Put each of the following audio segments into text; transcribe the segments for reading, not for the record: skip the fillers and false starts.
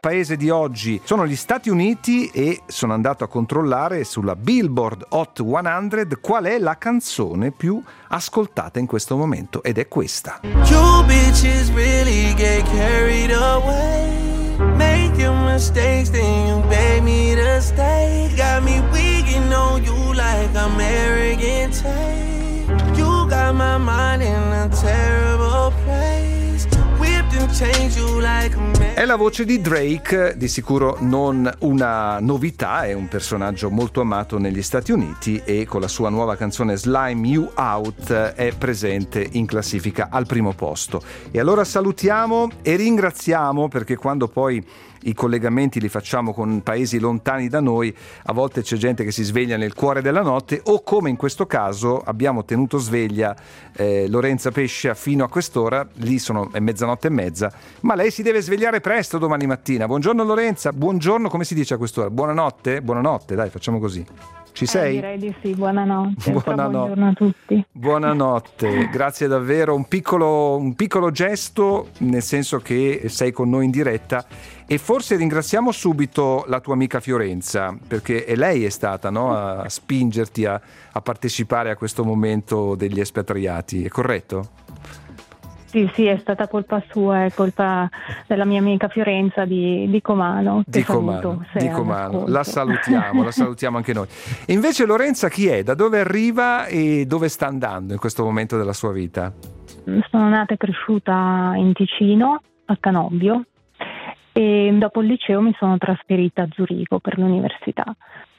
paese di oggi sono gli Stati Uniti e sono andato a controllare sulla Billboard Hot 100 qual è la canzone più ascoltata in questo momento, ed è questa. You bitches really get carried away. Making mistakes, then you beg me to stay. Got me weak on you like I'm arrogant. You got my mind in a terrible place. Whipped and changed you like a man. È la voce di Drake, di sicuro non una novità, è un personaggio molto amato negli Stati Uniti e con la sua nuova canzone Slime You Out è presente in classifica al primo posto. E allora salutiamo e ringraziamo, perché quando poi i collegamenti li facciamo con paesi lontani da noi, a volte c'è gente che si sveglia nel cuore della notte, o come in questo caso abbiamo tenuto sveglia Lorenza Pescia fino a quest'ora, lì è mezzanotte e mezza, ma lei si deve svegliare presto domani mattina. Buongiorno Lorenza, buongiorno, come si dice a quest'ora? Buonanotte? Buonanotte, dai, facciamo così. Ci sei? Direi di sì, buonanotte. Buonanotte. Buongiorno a tutti. Buonanotte, grazie davvero. Un piccolo gesto, nel senso che sei con noi in diretta, e forse ringraziamo subito la tua amica Fiorenza, perché lei è stata, no, a spingerti a partecipare a questo momento degli espatriati, è corretto? Sì, è stata colpa sua, è colpa della mia amica Fiorenza di Comano. Di Comano. La salutiamo anche noi. E invece Lorenza chi è? Da dove arriva e dove sta andando in questo momento della sua vita? Sono nata e cresciuta in Ticino, a Canobbio, e dopo il liceo mi sono trasferita a Zurigo per l'università.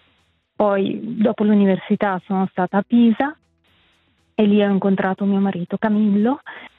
Poi dopo l'università sono stata a Pisa e lì ho incontrato mio marito Camillo.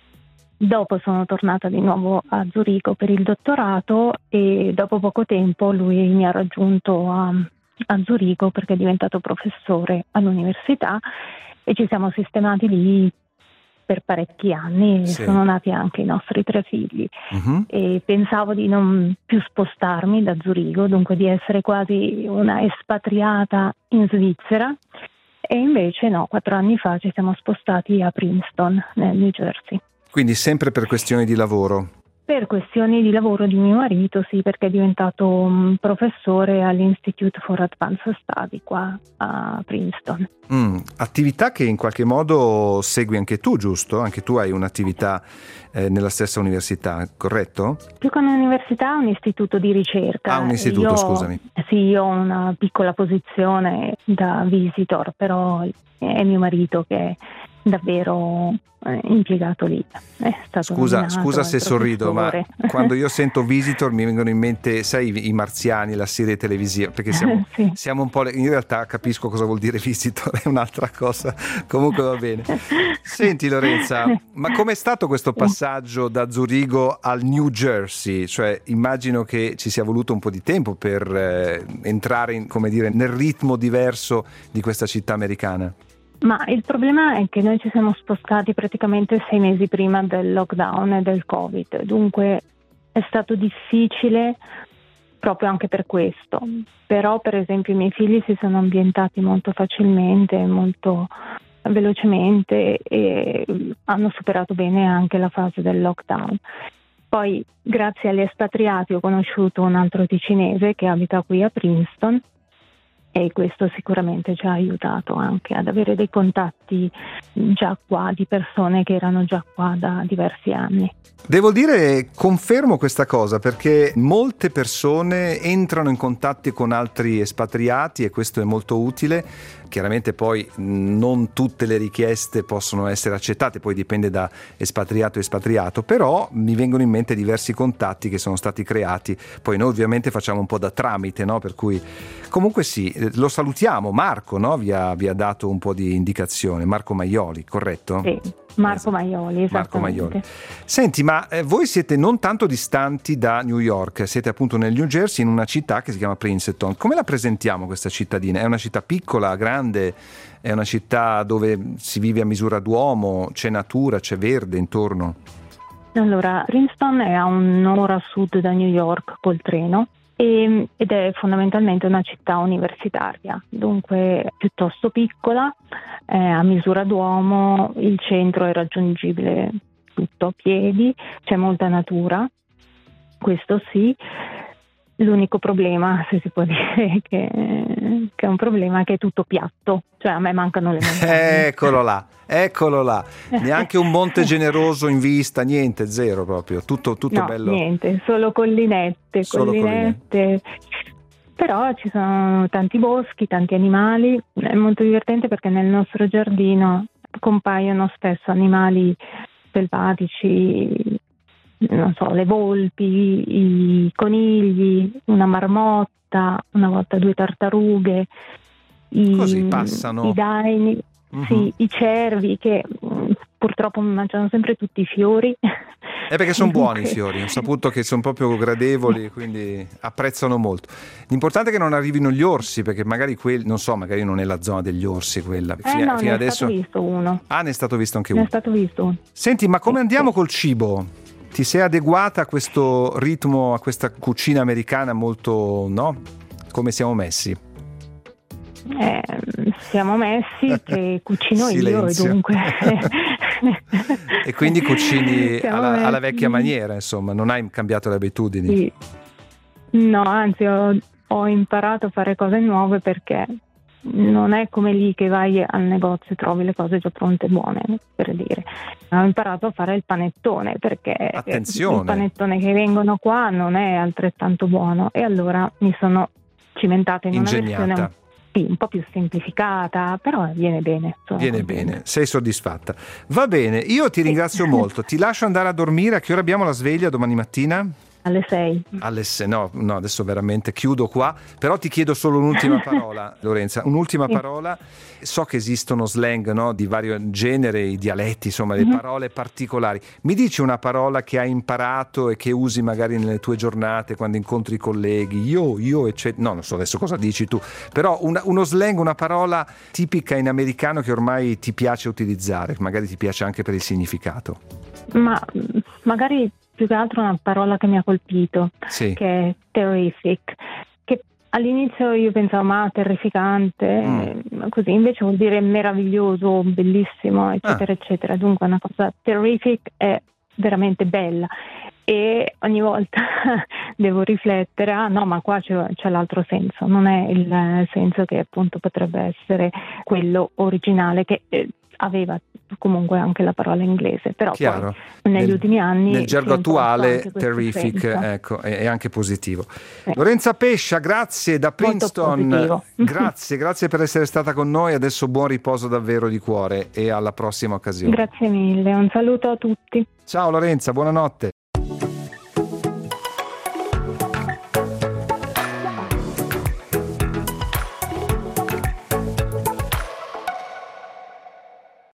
Dopo sono tornata di nuovo a Zurigo per il dottorato e dopo poco tempo lui mi ha raggiunto a Zurigo perché è diventato professore all'università e ci siamo sistemati lì per parecchi anni e sono nati anche i nostri 3 figli. E pensavo di non più spostarmi da Zurigo, dunque di essere quasi una espatriata in Svizzera, e invece no, 4 anni fa ci siamo spostati a Princeton, nel New Jersey. Quindi sempre per questioni di lavoro? Per questioni di lavoro di mio marito, sì, perché è diventato un professore all'Institute for Advanced Study qua a Princeton. Attività che in qualche modo segui anche tu, giusto? Anche tu hai un'attività nella stessa università, corretto? Più che un'università, un istituto di ricerca. Un istituto, scusami. Sì, io ho una piccola posizione da visitor, però è mio marito che è davvero impiegato lì. Scusa se sorrido, ma quando io sento visitor mi vengono in mente, sai, i marziani, la serie televisiva, perché siamo un po', in realtà capisco cosa vuol dire visitor, è un'altra cosa, comunque va bene. Senti Lorenza, ma com'è stato questo passaggio da Zurigo al New Jersey? Cioè immagino che ci sia voluto un po' di tempo per entrare nel ritmo diverso di questa città americana. Ma il problema è che noi ci siamo spostati praticamente 6 mesi prima del lockdown e del Covid, dunque è stato difficile proprio anche per questo. Però per esempio i miei figli si sono ambientati molto facilmente, molto velocemente e hanno superato bene anche la fase del lockdown. Poi grazie agli espatriati ho conosciuto un altro ticinese che abita qui a Princeton, e questo sicuramente ci ha aiutato anche ad avere dei contatti già qua, di persone che erano già qua da diversi anni. Devo dire, confermo questa cosa, perché molte persone entrano in contatti con altri espatriati e questo è molto utile. Chiaramente poi non tutte le richieste possono essere accettate, poi dipende da espatriato a espatriato, però mi vengono in mente diversi contatti che sono stati creati. Poi noi ovviamente facciamo un po' da tramite, no? Per cui comunque sì, lo salutiamo. Marco, no? Vi ha dato un po' di indicazione. Marco Maioli, corretto? Sì, Marco Maioli, esattamente. Marco Maioli. Senti, ma voi siete non tanto distanti da New York, siete appunto nel New Jersey, in una città che si chiama Princeton. Come la presentiamo questa cittadina? È una città piccola, grande? È una città dove si vive a misura d'uomo, c'è natura, c'è verde intorno? Allora, Princeton è a un'ora a sud da New York col treno ed è fondamentalmente una città universitaria, dunque piuttosto piccola, a misura d'uomo, il centro è raggiungibile tutto a piedi, c'è molta natura, questo sì. L'unico problema, se si può dire che è un problema, che è tutto piatto, cioè a me mancano le montagne. Eccolo là, neanche un Monte Generoso in vista, niente, zero proprio, tutto No, bello. niente, solo collinette. Però ci sono tanti boschi, tanti animali, è molto divertente perché nel nostro giardino compaiono spesso animali selvatici, non so, le volpi, i conigli, una marmotta, una volta 2 tartarughe, Così passano. i daini, sì, i cervi che purtroppo mangiano sempre tutti i fiori. Perché sono buoni i fiori, ho saputo che sono proprio gradevoli, quindi apprezzano molto. L'importante è che non arrivino gli orsi, perché magari non so, magari non è la zona degli orsi quella. No, fino ne adesso... è stato visto uno. Ah, ne è stato visto anche Ne uno. è stato visto uno. Senti, ma come andiamo col cibo? Ti sei adeguata a questo ritmo, a questa cucina americana molto, no? Come siamo messi? Siamo messi che cucino io e dunque... E quindi cucini alla vecchia maniera, insomma, non hai cambiato le abitudini? Sì. No, anzi ho imparato a fare cose nuove, perché non è come lì che vai al negozio e trovi le cose già pronte buone, per dire. Ho imparato a fare il panettone, perché attenzione, il panettone che vengono qua non è altrettanto buono, e allora mi sono cimentata in una versione un po' più semplificata, però viene bene. Viene bene, sei soddisfatta. Va bene, io ti ringrazio molto, ti lascio andare a dormire. A che ora abbiamo la sveglia domani mattina? Alle 6. No, adesso veramente chiudo qua, però ti chiedo solo un'ultima parola, Lorenza, un'ultima parola. So che esistono slang, no, di vario genere, i dialetti, insomma, le parole particolari. Mi dici una parola che hai imparato e che usi magari nelle tue giornate, quando incontri i colleghi, io, eccetera. No, non so adesso cosa dici tu, però uno slang, una parola tipica in americano che ormai ti piace utilizzare, magari ti piace anche per il significato. Ma magari più che altro una parola che mi ha colpito, sì, che è terrific, che all'inizio io pensavo ma terrificante, così, invece vuol dire meraviglioso, bellissimo, eccetera eccetera. Dunque una cosa terrific è veramente bella, e ogni volta devo riflettere, no, ma qua c'è l'altro senso, non è il senso che appunto potrebbe essere quello originale che aveva comunque anche la parola inglese, però chiaro, poi negli ultimi anni nel gergo attuale terrific, ecco, è anche positivo. Lorenza Pescia, grazie da Princeton. Grazie per essere stata con noi. Adesso buon riposo davvero di cuore e alla prossima occasione. Grazie mille, un saluto a tutti. Ciao Lorenza, buonanotte.